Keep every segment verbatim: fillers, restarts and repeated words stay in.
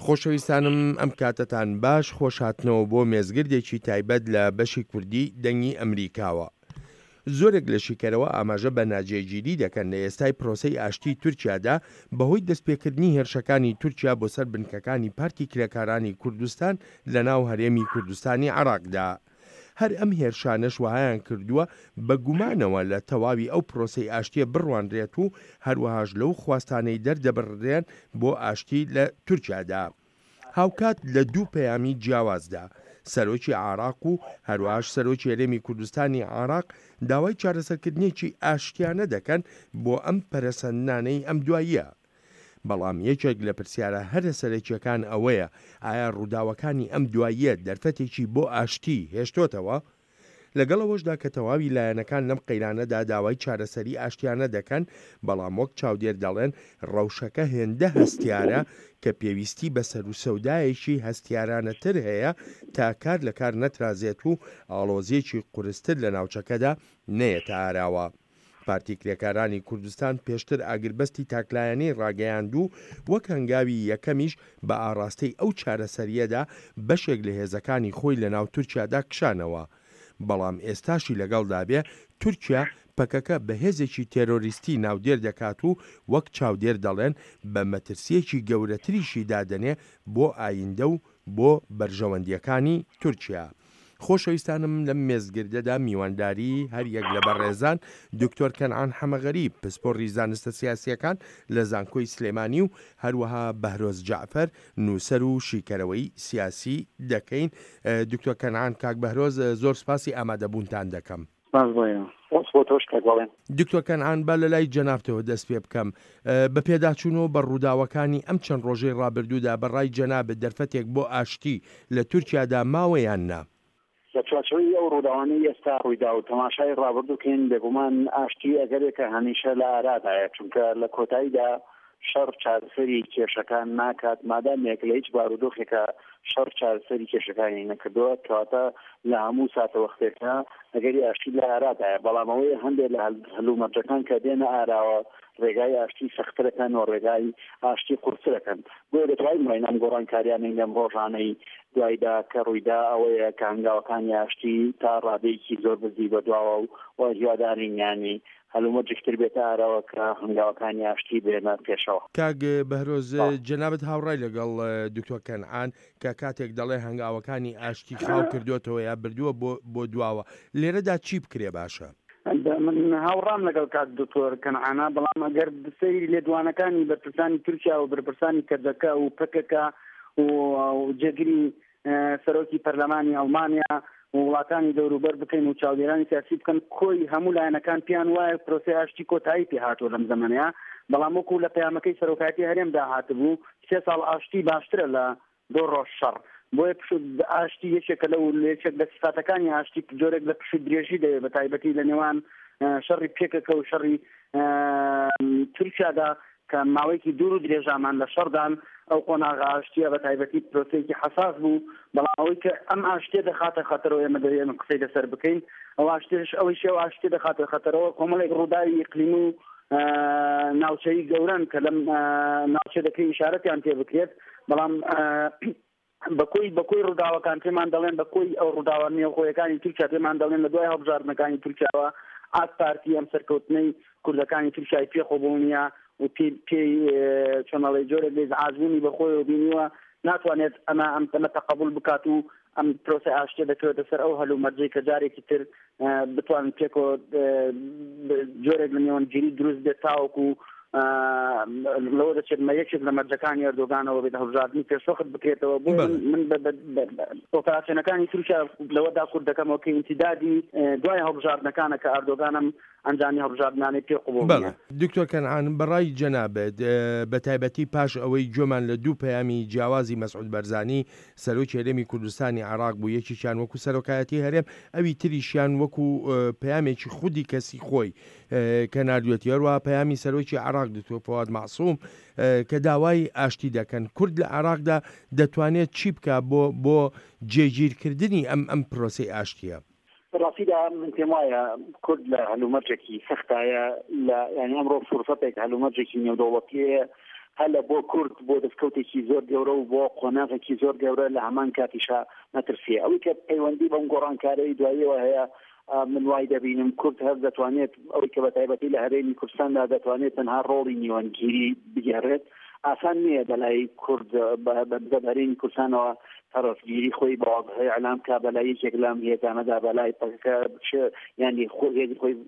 خۆشەویستانم ئەم کاتتان باش خۆشهاتنەوە بۆ مێزگردێکی تایبەت لە بەشی کوردی دەنگی ئەمریکاوە. زۆرێک لە شیکەرەوە ئاماژە بە ناجێگیری دەکەن لە ئێستای پرۆسەی ئاشتی تورکیادا بەهۆی دەستپێکردنی هێرشەکانی تورکیا بۆ سەر بنکەکانی پارتی کرێکارانی کوردستان لە ناو هەرێمی کوردستانی عێراقدا. هەر ئەم هێرشانەش وهایان کردووە بە گومانەوە لە تەواوی ئەو پرۆسەی ئاشتیە بڕوانرێت و هەروەهاش لەو خواستانەی دەردەبڕێن بۆ ئاشتی لە تورکیادا. هاوکات لە دوو پەیامی جیاوازدا سەرۆکی عێراق و هەروەهاش سەرۆکی هەرێمی کوردستانی عێراق داوای چارەسەرکردنێکی ئاشتیانە دەکەن بۆ ئەم پەرەسەندانەی ئەم دواییە. بەڵام یەکێک لە پرسیارە هەرە سەرەکیەکان ئەوەیە ئایا ڕووداوەکانی ئەم دواییە دەرفەتێکی بۆ ئاشتی هێشتۆتەوە؟ لەگەڵەوەشدا کە تەواوی لایەنەکان لەم قەیرانەدا داوای چارەسەری ئاشتیانە دەکەن، بەڵام وەک چاودێر دەڵێن ڕەوشەکە هێندە هەستیارە کە پێویستی بە سەر و سەودایەکی هەستیارانەتر هەیە تا کار لە کار نەترازێت و ئاڵۆزیەکی قورستر لە ناوچەکەدا نەیەتە ئاراوە. پارتی کرێکارانی کوردستان پێشتر ئاگربەستی تاکلایەنەی ڕاگەیاندوو وەک هەنگاوی یەکەمیش بە ئاڕاستەی ئەو چارەسەریەدا بەشێک لە هێزەکانی خۆی لە ناو تورکیادا کشانەوە. بەڵام ئێستاشی لەگەڵدا بێ تورکیا پەکەکە بە هێزێکی تێرۆریستی ناودێر دەکات و وەک چاودێر دەڵێن بە مەترسیەکی گەورەتریشی دادەنێ بۆ ئایندە و بۆ بەرژەوەندیەکانی تورکیا. خۆشەویستانم لەم مێزگردەدا میوانداری هەر یەک لە بەڕێزان دکتۆر کەنعان حەمەغەریب پسپۆڕی زانستە سیاسیەکان لە زانکۆی سلێمانی و هەروەها بەهرۆز جعفەر نووسەر و شیکەرەوەی سیاسی دەکەین. دکتۆر کەنعان، کاک بەهرۆز، زۆر سپاسی ئامادەبوونتان دەکەم. دکتۆر کەنعان، با لە لای جەنابتەوە دەست پێ بکەم بە پێداچوونەوە بە ڕووداوەکانی ئەم چەند ڕۆژەی ڕابردوودا بەڕای جەنابەت دەرفەتێک بۆ ئاشتی لە تورکیادا ماوەیان نا؟ لە چوارچەوەی ئەو ڕووداوانەی ئێستا ڕوویدا و تەماشای ڕابردووکەین بێگومان ئاشتی ئەگەرێکە هەمیشە لە ئارادایە، چونکە لە کۆتاییدا شەڕ چارەسەری کێشەکان ناکات مادامێک لە هیچ بارودۆخێکە شەڕ چارەسەری کێشەکانی نەکردووە، کەواتە لە هەموو ساتە وەختێکە ئەگەری ئاشتی لە ئارادایە. بەڵام ئەوەی هەندێک لە هەلومەرجەکان کە دێنە ئاراوە ڕێگای ئاشتی سەختەکەن و ڕێگای ئاشتی قورسەکەن. بۆیە دەتوانین وای ئەم گۆڕانکاریانەی لەم ڕۆژانەی دوایدا کە ڕوویدا ئەوەیە کە هەنگاوەکانی ئاشتی تا ڕادەیەکی زۆر بزی بەدواوە و هیوادارین یانی هەلومەرجێکتر بێتە ئارەوە کە هەنگاوەکانی ئاشتی بێنە پێشەوە. کاک بەهرۆز، جەنابەت هاوڕای لەگەڵ دکتۆر کەنعان کە کاتێک دەڵێ هەنگاوەکانی ئاشتی خاو کردوێتەوە یا بردووە بۆ دواوە، لێرەدا چی بکرێ باشە؟ من هاوڕام لەگەڵ کات دکتۆر کەنعانە، بەڵام ئەگەر سەیری لێدوانەکانی بەرپرسانی تورکیا و بەرپرسانی کەردەکە و پەکەکە و جێگیری سەرۆکی پەرلەمانی ئەڵمانیا و وڵاتانی دەوروبەر بکەین و چاودێرانی سیاسی بکەن، کۆی هەموو لایەنەکان پیان وایە پرۆسەی ئاشتی کۆتایی پێ هاتووە لەم زەمانەیە. بەڵام وەکو لە پەیامەکەی سەرۆکایەتی هەرێمدا هاتبوو سێ ساڵ ئاشتی باشترە لە دۆ ڕۆژ شەڕ. بۆیە پشت ئاشتی یەکێکە لەو یەکێک لە سفاتەکانی ئاشتی جۆرێک لە پشت درێژی دەوێت بە تایبەتی لە نێوان شەڕی پێکەکە و شەڕی تورکیادا کە ماوەیەکی دوور و درێژامان لە شەڕدان ئەو قۆناغا ئاشتیە بە تایبەتی پرۆسەیەکی حساس بوو. بەڵام ئەوەی کە ئەم ئاشتێ دەخاتە خەتەرەوە ئێمە دەوێت ئێمە قسەی لەسەر بکەین، ئەو ئاشتێش ئەوەی شێوە ئاشتێ دەخاتە خەتەرەوە کۆمەڵێک ڕووداوی ئیقلیمی و ناوچەیی گەورەن کە لەم ناوچە دەکەی ئیشارەتیان پێ بکرێت. بەڵام بەکۆی بەکۆی ڕووداوەکان پێمان دەڵێن بەکۆی ئەو ڕووداوە نێوخۆیەکانی تورکیا پێمان دەڵێن لە دوای هەڵبژاردنەکانی تورکیاوە ئاک پارتی ئەم سەرکەوتنەی کوردەکانی تورکیای پێخۆبوونیە و پێی چۆنەڵێ جۆرێک لێ عازبوونی بەخۆی و بینیوە ناتوانێت ئەمە ئەم تەمە تەقبول بکات و ئەم پرۆسەی ئاشتێ دەکەوێتە سەر ئەو هەلومەرجەی کە جارێکی تر بتوانن پێکەوە جۆرێک لە نێوانگیری دروست بێت تاوەکو لەوە دەچێت مە یەکێک لە مەرجەکانی ئەردۆگانەوە بێت هەڵبژاردننی پێشوەخت بکرێتەوە. بۆ من ئۆپراسیۆنەکانی تورکیا لەوەدا کوردەکەمەوە کە ئینتیدادی دوای هەڵبژاردنەکانە کە ئەردۆگانم ئەنجامی هەڵبژاردنانەی پێقوبوو. دکتۆر کەنعان، بەڕای جەنابەت بە تایبەتی پاش ئەوەی جۆمان لە دوو پەیامی جیاوازی مەسعود بەرزانی سەرۆکی هەرێمی کوردستانی عێراق بوو، یەکیشیان وەکو سەرۆکایەتی هەرێم، ئەوی تریشیان وەکو پەیامێکی خودی کەسی خۆی کە نردوێتی، هەروەها پەیامی سەرۆکی عێراق دکتۆر فواد مەعسووم کە داوای ئاشتی دەکەن. کورد لە عێراقدا دەتوانێت چی بکات بۆ بۆ جێگیرکردنی ئەم ئەم پرۆسەی ئاشتیە؟ ڕاستیدا من پێم وایە کورد لە هەلومەرجێکی سەختایە، لە یعنی ئەمڕۆ فرسەتێک هەلومەرجێکی نێودەوڵەتیەیە هەلە بۆ کورد بۆ دەستکەوتێکی زۆر گەورە و بۆ قۆناغێکی زۆر گەورە لە هەمان کاتیشا نەترسیە ئەوەی کە پەیوەندی بەم گۆڕانکارەی دواییەوە هەیە من وای دەبینم کورد هەر دەتوانێت ئەوەی کە بە تایبەتی لە هەرێمی کوردستاندا دەتوانێت تەنها ڕۆڵی میوانگیری بگێڕێت ئاسان نییە بەلای کورد بە هەرێمی کوردستانەوە تەرەفگیری خۆی بەواضح ئەعلام کا بەلای یەکێک لەم هێزانەدا بەلای پەکەکە ینی خۆی خۆی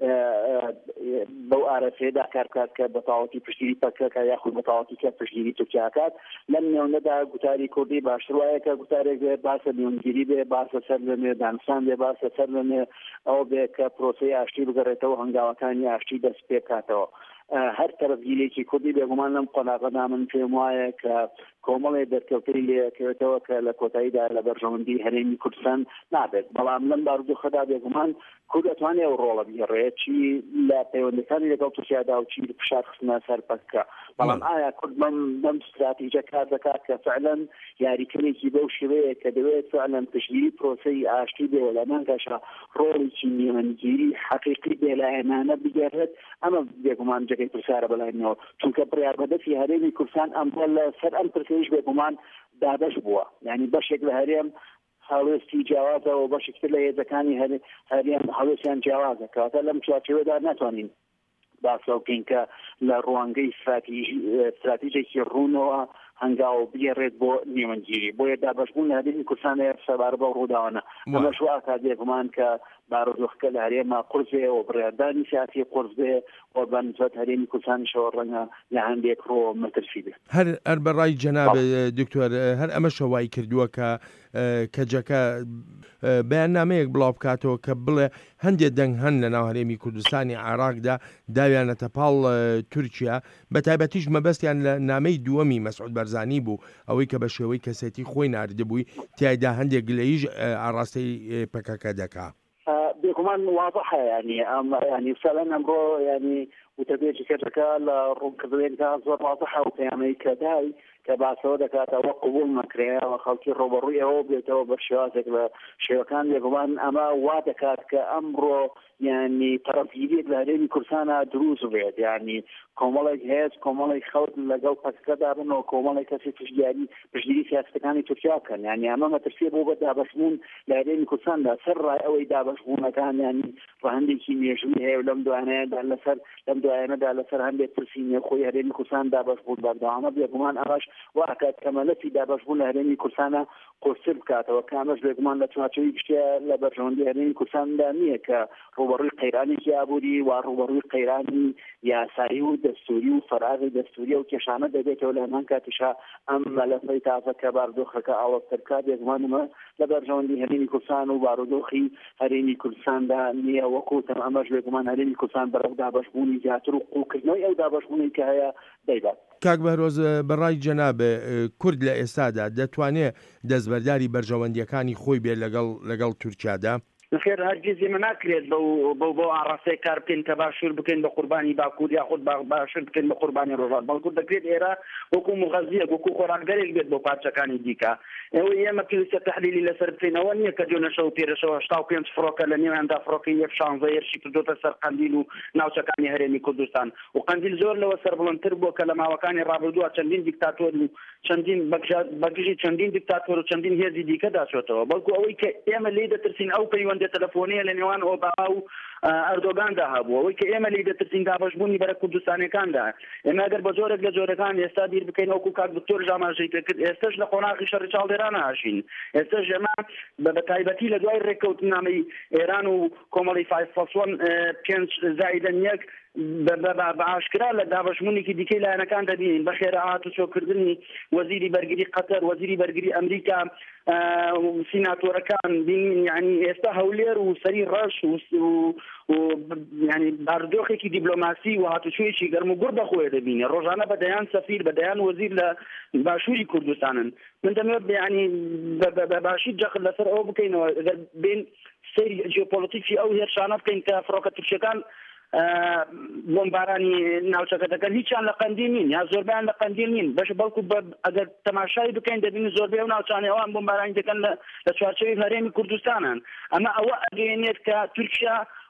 بەو ئارەسێدا کار بکات کە بەتاوەتی پشتگیری پەکەکە یاخود بەتاوەتی کە پشتگیری تورکیاکات لەم نێونەدا گوتاری کوردی باشتر وایە کە گوتارێک بێ باسە میوانگیری بێ باسە سەر لەنێ دانستان بێ باسە سەر لەنێ ئەو بێ کە پرۆسەی ئاشتی بگەڕێتەوە هەنگاوەکانی ئاشتی دەست پێ بکاتەوە هەر تەرەفگیرێکی کوردی بێگومان لەم قۆناغەدا من پێم وایە کە کۆمەڵێ دەرکەوتەی لێکەوێتەوە کە لە کۆتاییدا لە بەرژەوەندی هەرێمی کوردستان نابێت بەڵام لەم بارودۆخەدا بێگومان کورد ئەتوانێت ئەو ڕۆڵە بگەڕێت چی لە پەیوەندەکانی لەگەڵ تورکیادا و چی فشار خستنە سەر پەکەکە بەڵام ئایا کورد بەم استراتیژە کار دەکات کە فعلا یاریکردێکی بەو شێوەیە کە دەوێت فعلا پشتگیری پرۆسەی ئاشتی بێ لە مانگەشە ڕۆڵێکی میوانگیری حەقیقی بێلایەنانە بگەڕێت ئەمە بێگومان جگەی پرسیارە بەلایەنەوە چونکە بڕیاربەدەستی هەرێمی کوردستان ئەمڕۆ لە سەر ئەم پرسەیەش بێگومان دابەش بووە یعنی بەشێک لە هەرێم هەڵوێستی جیاوازەوە بەشێکتر لە هێزەکانی هەرێم هەڵوێستیان جیاوازە کەواتە لەم چوارچێوەدا ناتوانین باسە بکەین کە لە ڕوانگەی استراتیژێکی ڕوونەوە هەنگاو بگەڕێت بۆ نیوەنگیری بۆیە دابەشبوون لە هەرێمی کوردستان سەبارە بە ڕووداوانە ئەمەش وا کات بێگومان کە بارودۆخەکە لە هەرێما قورس بێ و بڕیاردانی سیاسی قورس بێ و بەنسبەت هەرێمی کوردستانیشەوە ڕەنگە لە هەندێک ڕۆ مەترسی بێت هەر هەر بەڕای جەناب دکتۆر هەر ئەمە شەوای کردووە کە کەجەکە بەیاننامەیەک بڵاو بکاتەوە کە بڵێ هەندێک دەنگ هەن لە ناو هەرێمی کوردستانی عێراقدا داویانەتە پاڵ تورکیا بە تایبەتیش مەبەستیان لە نامەی دووەمی مەسعود بەرزانی بوو ئەوەی کە بە شێوەی کەسێتی خۆی ناردبووی تیایدا هەندێک گلەییش ئاڕاستەی پەکەکە دەکا بێگومان واضحە ینی ئەم ینی فعلا ئەمڕۆ ینی وتەبێکی کەجەکە لە ڕوونکردوێنکە زۆر واضحە و پەیامەی کە دای کە باسەوە دەکاتەوە قبول نەکرێەوە خەڵکی ڕۆبەڕووی ئەوە بێتەوە بە شێوازێک لە شێوەکان بێگومان ئەمە وا دەکات کە ئەمڕۆ ینی تەرەفگیریت لە هەرێمی کوردستانە دروست بێت ینی کۆمەڵێک هەیە کۆمەڵی خەڵک لەگەڵ پەکەکەدا بنەوە کۆمەڵی کەسی پشتگیری پشتگیری سیاسەتەکانی تورکیا بکەن ینی ئەمە مەترسیە بۆ بە دابەشبوون لە هەرێمی کوردستاندا سەر ڕای ئەوەی دابەشبوونەکان ینی ڕەهندێکی مێژووی هەیە لەم دوانەیەدا لەسەر لەم دوایانەدا لەسەر هەندێک پرسینە خۆی هەرێمی کوردستان دابەشبوون بەردەوامە بێگومان ئەمەش واکات کەمەلەتی دابەشبوون لە هەرێمی کوردستانە قورسر بکاتەوە کامەش بێگومان لە چوارچێوەی گشتە لە بەرژەوەندی هەرێمی کوردستاندا نییە کە ڕوبەڕووی قەیرانێکی ئابووری وا ڕوبەڕووی قەیرانی یاسایی و دەستوری و فەراغی دەستوریە و کێشانە دەبێتەوە لە هەمان کاتیشا ئەم مەلەفەی تازە کە بارودۆخەکە ئاڵۆزترکا بێگومانمە لە بەرژەوەندی هەرێمی کوردستان و بارودۆخی هەرێمی کوردستاندا نییە وەکوتم ئەمەش بێگومان هەرێمی کوردستان بەرەو دابەشبوونی زیاتر و قوڵکردنەوەی ئەو دابەشبوونی کە هەیە دەیبات. کاک بەهرۆز بەڕای جەناب کورد لە ئێستادا دەتوانێت دەستبەرداری بەرژەوەندیەکانی خۆی بێت لەگەڵ لەگەڵ تورکیادا؟ خێر هەرگیز ئێمە ناکرێت بەو بۆ ئاڕاستەی کار بکەین کە باشوور بکەین بە قوربانی باکوور یاخود باشتر بکەین بە قوربانی ڕۆژان بەڵکو دەکرێت ئێرە وەکو مغەزیە وەکو خۆراکگەرێک بێت بۆ پارچەکانی دیکە ئێوە ئێمە پێویستە تەحلیلی لەسەر بکەینەوە نییە کە جۆنەشە و پێرەشەوە هەشتا و پێنج فڕۆکە لە نێواندا فڕۆکەی یەک شانزە هێرشی کردوتە سەر قەندیل و ناوچەکانی هەرێمی کوردستان و قەندیل زۆر لەوە سەربڵندتر بووە کە لە ماوەکانی ڕابردووە چەندین دیکتاتۆر و چەندین بەگژی چەندین دیکتاتۆر و چەندین هێزی دیکە داچێتەوە بەڵکو ئەوەی کە ئێمە لێ دەترسین ئەو پەیوەندە تەلەفۆنیە لە نێوان ئۆباما و ئەردۆگاندا هەبووە ئەوەی کە ئێمە لێ دەترسین دابەشبوونی بەرە کوردستانەکاندا ئێمە ئەگەر بە زۆرێک لە جۆرەکان ئێستا بیر بکەین وەکو کاک دکتۆر ژاماژەی پێکرد ئێستاش لە قۆناغی شەڕی چاڵێران هاشین ئێستاش ئێمە بە تایبەتی لە دوای ڕێککەوتنامەی ئێران و کۆمەڵی فایفەسۆن پێنج زائیدەن یەک بە ئاشکرا لە دابەشبوونێکی دیکەی لایەنەکان دەبین بە خێرا هاتوچۆکردنی وەزیری بەرگری قەتەر وەزیری بەرگری ئەمریکا سیناتۆرەکان بینین یعنی ئێستا هەولێر و سەری ڕەش و ینی بارودۆخێکی دیبلۆماسی و هاتوچۆیەکی گەرم و گوڕ بەخۆیە دەبینێ ڕۆژانە بەدەیان سەفیر بەدەیان وەزیر لە باشووری کوردستانن من دەمەوێت ینی بە باشی جەخت لەسەر ئەوە بکەینەوە ئەگەر بین سەیری جیۆپۆلیتیکی ئەو هێرشانە بکەین کە فڕۆکە تورکیەکان بۆمبارانی ناوچەکە دەکەن هیچیان لە قەندیل نین یا زۆربیان لە قەندیل نین بەش بەڵکو ئەگەر تەماشای بکەین دەبین زۆربەی ئەو ناوچانەی ئەوان بۆمبارانی دەکەن لە چوارچێوەی هەرێمی کوردستانن ئەمە ئەوە ئەگەیەنێت کە تورکیا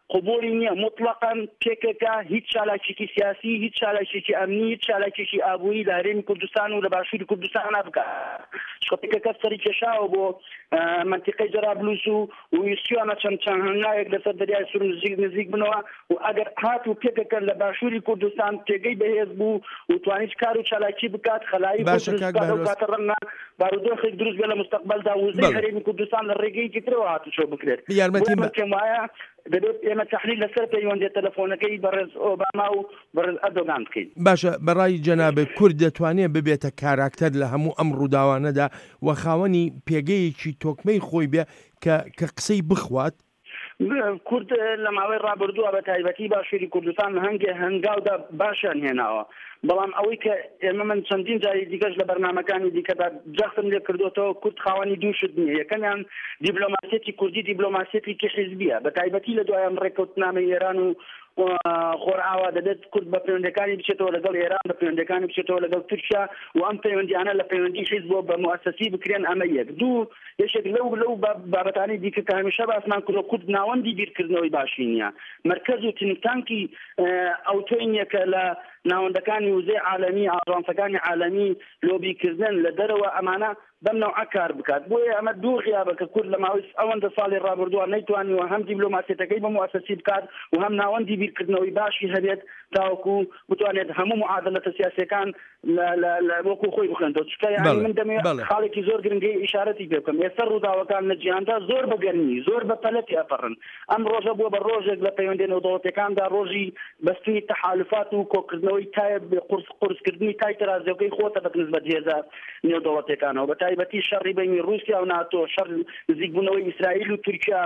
قبولی نییە مطلقاً پێکێکە هیچ چالاکیێکی سیاسی هیچ چالاکیێکی ئەمنی هیچ چالاکیێکی ئابووری لە هەرێمی کوردستان و لە باشووری کوردستان نابکات شتێکەکە سەری کێشاوە بۆ منتیقەی جەرابلوس و ویسیوانە چەند چەند هەنگاوێک لەسەر دەریای سورم نزیک نزیک بنەوە و ئەگەر هات و پێکەکە لە باشووری کوردستان تێگەی بەهێز بوو و توانیت کار و چالاکی بکات خەلایی کاتە ڕەنگە بارودۆخێک دروست بێ لە مستەقبەلدا وزەی هەرێمی کوردستان لە ڕێگەیەکی ترەوە هاتوچۆ بکرێت پێم وایە دەبێت ئێمە تحلیل لەسەر پەیوەندی تەلەفۆنەکەی بەڕێز ئۆباما و بەڕێز ئەردۆغان بکەین. باشە بەڕای جەناب کورد دەتوانێت ببێتە کاراکتەر لە هەموو ئەم ڕووداوانەدا و خاوەنی پێگەیەکی تۆکمەی خۆی بێ کە قسەی بخوات. کورد لە ماوەی ڕابردووە بە تایبەتی باشووری کوردستان هەنگێ هەنگاودا باشیان هێناوە بەڵام ئەوەی کە ئێمە من چەندین جاری دیکەش لە بەرنامەکانی دیکەدا جەختم لێ کردوتەوە کورد خاوەنی دووشت نییە یەکەمیان دیبلۆماسیەتی کوردی دیبلۆماسیەتی کێحیزبیە بە تایبەتی لە دوایان ڕێکەوتنامەی ئێران و خۆرئاوا دەبێت کورد بە پەیوەندەکانی بچێتەوە لەگەڵ ئێران بە پەیوەندەکانی بچێتەوە لەگەڵ تورکیا و ئەم پەیوەندیانە لە پەیوەندی حیزب بۆ بە موەسەسی بکرێن ئەمە یەک دوو یەکێک لەو لەو بابەتانی دیکە کە هەمیشە باسمان کردووە کورد ناوەندی بیرکردنەوەی باشی نییە مرکز و تنکتانکی ئەوتۆی نییە کە لە ناوەندەکانی وزەی عالەمی ئاژانسەکانی عالەمی لۆبیکردن لە دەرەوە ئەمانە بەم نەوعە کار بکات بۆیە ئەمە دوو غیابەکە کورد لە ماوەی ئەوەندە ساڵی ڕابردووە نەیتوانیوە هەم دیبلۆماسیەتەکەی بە موەسەسی بکات و هەم ناوەندی بیرکردنەوەی باشی هەبێت تاوەکو بتوانێت هەموو معادلەتە سیاسیەکان لە وەکو خۆی بخێنەوە چکە یانی من دەمێت خاڵێکی زۆر گرنگی ئیشارەتی پێ بکەم ئێستا ڕووداوەکان لە جیهاندا زۆر بەگەرمی زۆر بە پەلەتی ئەپەڕن ئەم ڕۆژە بووە بە ڕۆژێک لە پەیوەندی نێودەوڵەتیەکاندا ڕۆژی بەستنی تەحالوفات و کۆکردنەوەی تایە قورس قورسکردنی تای تەرازیەکەی خۆتە بەنسبەت هێزە نێودەوڵەتیەکانەوە بە تایبەتی شەڕی بینی رووسیا و ناتۆ شەڕ نزیکبوونەوەی ئیسرائیل و تورکیا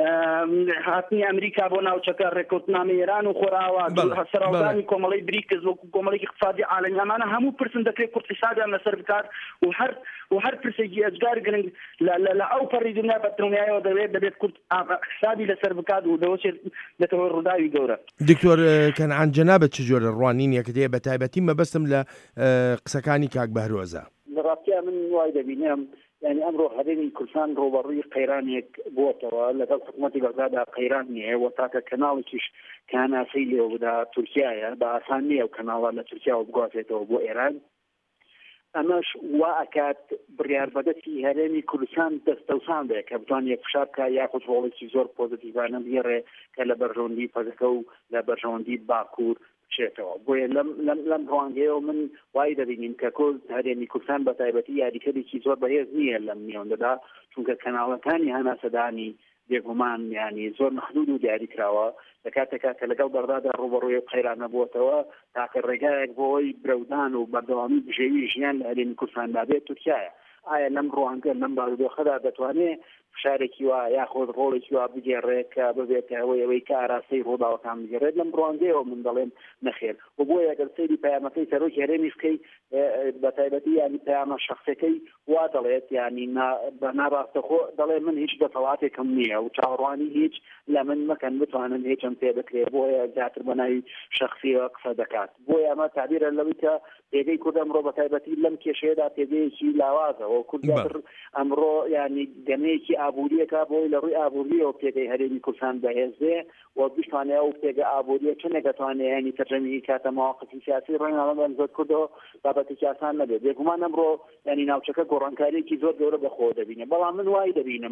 هاتنی ئەمریکا بۆ ناوچەکە ڕێکەوتنامەی ئێران و خۆرئاوا سەرڕاوەدانی کۆمەڵی بریکس وەکو کۆمەڵێکی اقتصادی عالەمی ئەمانە هەموو پرسن دەکرێت اقتصادیان لەسەر بکات و هەر و هەر پرسێکی ئەجگار گرنگ لە ئەو پەڕی دنیا بە دڵنیایەوە دەوێت دەبێت کورد اقتصادی لەسەر بکات و دەوەچێت دەتەوە ڕووداوی گەورە. دکتۆر کەنعان جەنابەت چ جۆرە ڕوانینیەکە دەیە بە تایبەتی مەبەستم لە قسەکانی کاک بەهرۆزە. لە ڕاستیە من وای دەبینم یعنی ئەمڕۆ هەرێمی کوردستان ڕۆبەڕووی قەیرانێک بووەتەوە لەگەڵ حکوومەتی بەغدادا قەیران نییە و تاکە کەناڵێکیش کاناسەی لێوە بدا تورکیایە بە ئاسان نییە و کەناڵە لە تورکیاوە بگواتێتەوە بۆ ئێران ئەمەش وا ئەکات بڕیاربەدەستی هەرێمی کوردستان دەستەوسان بێ کە بتوانێت فشار بکە یاخود ڕۆڵێکی زۆر پۆزتیڤانە بگێڕێ کە لە بەرژەوەندی پەزەکە و لە بەرژەوەندی باکوور بچێتەوە بۆیە لەم لەم ڕوانگەیەوە من وای دەبینیم کە کورد هەرێمی کوردستان بە تایبەتی یاریکەرێکی زۆر بەهێز نییە لەم نێوەندەدا چونکە کەناڵەکانی هەناسەدانی بێگومان ینی زۆر مەحدود و دیاریکراوە لە کاتێکا کە لەگەڵ بەغدادا ڕوبەڕووی قەیرانە بووەتەوە تاکە ڕێگایەک بۆی برەودان و بەردەوامی بژێوی ژیان لە هەرێمی کوردستاندا بێت تورکیایە ئایا لەم ڕوانگە لەم بارودۆخەدا دەتوانێت فشارێکی وا یاخۆت ڕۆڵێکی وا بگێڕێت کە ببێت ئەوەی ئەوەی کە ئاراستەی ڕووداوەکان بگێڕێت لەم ڕوانگەیەوە من دەڵێم نەخێر و بۆ ئەگەر سەیری پەیامەکەی سەرۆکی هەرێمی بکەی بە تایبەتی ینی پەیامە شەخصەکەی وا دەڵێت ینی بە ناڕاستەخۆ دەڵێ من هیچ دەسەڵاتێکم نییە و چاوەڕوانی هیچ لە من مەکەن بتوانن هیچم پێ بکرێت بۆیە زیاتر بەناوی شەخصیەوە قسە دەکات بۆیە ئەمە تعبیرە لەوەی کە پێگەی کورد ئەمڕۆ بە تایبەتی لەم کێشەیەدا پێگەیەکی لاوازەوە کورد ئەمڕۆ ینی گەمەیەکی ئابوووریەکە بۆی لە ڕووی ئابوووریەوە پێگەی هەرێمی کوردستان بەهێزێ و بتوانێت ئەو پێگە ئابوووریە چنێک دەتوانێت ینی تەرجەمەی کاتە مواقفی سیاسی ڕێناڵەن زۆر کردەوە بابەتێکی ئاسان نەبێت بێگومان ئەمڕۆ ینی ناوچەکە گۆڕانکاریێکی زۆر گەورە بەخۆ دەبینێت بەڵام من وای دەبینم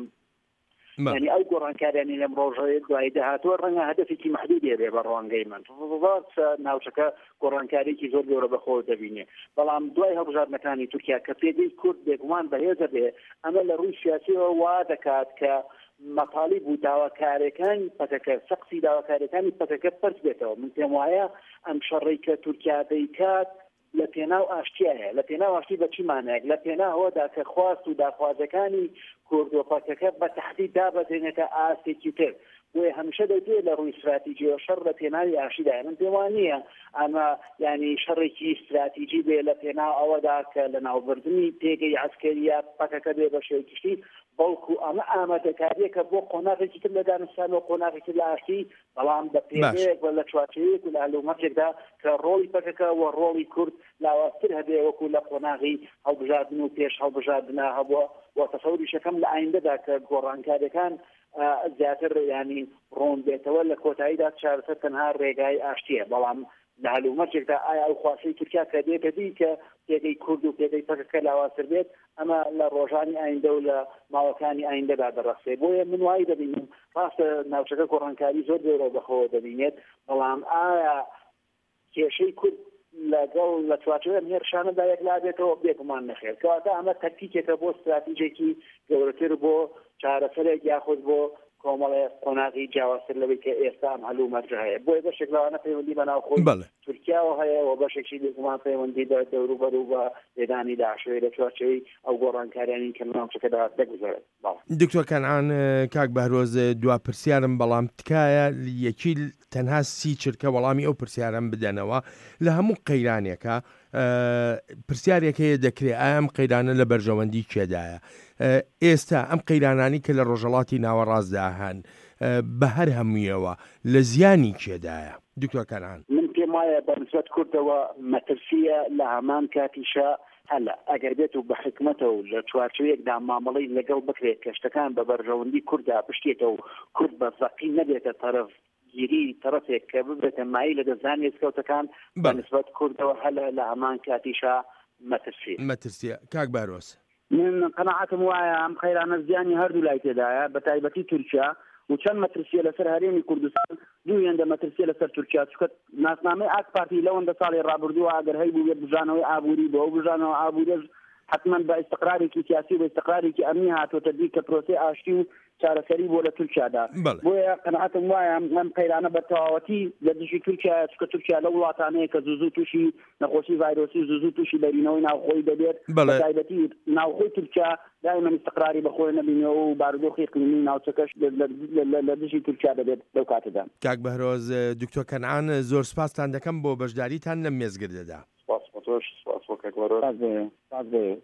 ینی ئەو گۆڕانکاریانی لەم ڕۆژەیە دوای داهاتوە ڕەنگە هەدەفێکی محدودێ بێ بە ڕوانگەی من ناوچەکە گۆڕانکاریێکی زۆر گەورە بەخۆ دەبینێت بەڵام دوای هەڵبژاردنەکانی تورکیا کە پێگەی کورد بێگومان بەهێزە بێ ئەمە لە ڕووی سیاسیەوە وا دەکات کە مەطالیب و داواکارەکان پەکەکە سەقسی داواکارەکانی پەکەکە پەرس بێتەوە من پێم وایە ئەم شەڕی کە تورکیا دەیکات لە پێناو ئاشتیایە لە پێناو ئاشتی بە چی مانایەک لە پێناوەدا کە خواست و داخوازەکانی کۆردۆپەکەکە بە تەحدید دابەزێنێتە ئاستێکی تر بۆیە هەمیشە دەبێت لە ڕووی استراتیژی و شەڕ لە پێناوی ئاشتیدا من پێم وانییە ئەمە ینی شەڕێکی استراتیژی بێ لە پێناو ئەوەدا کە لە ناوبردننی پێگەی عسکەریە پەکەکە بێ بە شێوەیەکی بەڵکو ئەمە ئامادەکاریەکە بۆ قۆناغێکی تر لە دانوستان و قۆناغێکی لە ئاشتی بەڵام بە پێگەیەک لە چوارچەوەیەک و لە هەلومەرجێکدا کە ڕۆڵی پەکەکە و ڕۆڵی کورد لاوازتر هەبێ وەکو لە قۆناغی هەڵبژاردن و پێش هەڵبژاردنە هەبووە و تەسەوری شەکەم لە ئایندەدا کە گۆڕانکاریەکان زیاتر ینی توانی ڕۆن بێتەوە لە کۆتاییدا چارەسەر تەنها ڕێگای ئاشتیە بەڵام لە هەلومەرجێکدا ئایا ئەو خواسەی تورکیا کە دێتە دی کە پێگەی کورد و پێگەی پەکەکە لاواسر بێت ئەمە لە ڕۆژانی ئایندە و لە ماوەکانی ئایندەدا دەڕەخسێ بۆیە من وای دەبینم ڕاستە ناوچەکە گۆڕانکاری زۆر دێرە بەخۆوە دەبینێت بەڵام ئایا کێشەی کورد لەگەڵ لە چوارچێوە هێرشانەدا یەکلا بێتەوە بێگومان نەخێر کەواتە ئەمە تەکتیکێکە بۆ استراتیژێکی گەورەتر بۆ چارەسەرێک یاخود بۆ کۆمەڵێ قۆناغی جیاوازتر لەوەی کە ئێستا ئەم هەلومەرجە هەیە بۆیە بەشێک لەوانە پەیوەندی بەناو خۆی تورکیاوە هەیە و بەشێکی بێگومان پەیوەندی دەوروبەر و بە لێدانی داعشەوەی لە چوارچێوەی ئەو گۆڕانکاریانی کە ناوچەکەدا دەگوزارێت. دکتۆر کەنعان کاک بەهرۆز دوا پرسیارم بەڵام تکایە یەکی تەنها سی چرکە وەڵامی ئەو پرسیارم بدەنەوە لە هەموو قەیرانێکە پرسیارێک هەیە دەکرێت ئایا ئەم قەیرانە لە بەرژەوەندی کێدایە ئێستا ئەم قەیرانانی کە لە ڕۆژهەڵاتی ناوەڕاستدا هەن بە هەر هەموویەوە لە زیانی کێدایە دکتۆر کەنعان؟ من پێم وایە بەنسبەت کوردەوە مەترسیە لە هەمان کاتیشە هەلا ئەگەر بێت و بە حکمەتەوە و لە چوارچێوەیەکدا مامەڵەی لەگەڵ بکرێت کە شتەکان بە بەرژەوەندی کووردا پشتێتەوە و کورد بە زەقی نەبێتە تەرەف گیری تەرەفێک کە ببێتە مای لە دەزانی هێزکەوتەکان بەنسبەت کوردەوە هەلا لە هەمان کاتیشە مەترسی مەترسیە. کاک بەهرۆز؟ من قەناعەتم وایە ئەم قەیرانە زیانی هەردوو لای تێدایە بە تایبەتی تورکیا و چەند مەترسیە لەسەر هەرێمی کوردستان دوو هێندە مەترسیە لەسەر تورکیا چکە ناسنامەی ئاک پارتی لەوەندە ساڵی ڕابردووە ئەگەر هەی بوو بێت بژانەوەی ئابووری بۆ ئەو بژانەوە ئابووریش حتما بە استقرارێکی سیاسی و بە استقرارێکی ئەمنی هاتوۆتە دی کە پرۆسەی ئاشتی و چارەسەری بۆ لە تورکیادا بۆیە قەناعەتم وایە ئەم قەیرانە بە تەواوەتی لە دژی تورکیا چکە تورکیا لە وڵاتانەیە کە زوو زوو تووشی نەخۆشی ڤایرۆسی زوو زوو تووشی بەرینەوەی ناوخۆی دەبێت بە تایبەتی ناوخۆی تورکیا دائما استقراری بەخۆی نەبینەوە و بارودۆخی اقلیمی ناوچەکەش لە دژی تورکیا دەبێت لەو کاتەدا. کاک بەهرۆز دکتۆر کەنعان زۆر سپاستان دەکەم بۆ بەشداریتان لەم مێزگردەدا. سپاس بۆ تۆش، سپاس بۆ کاک بەهرۆز.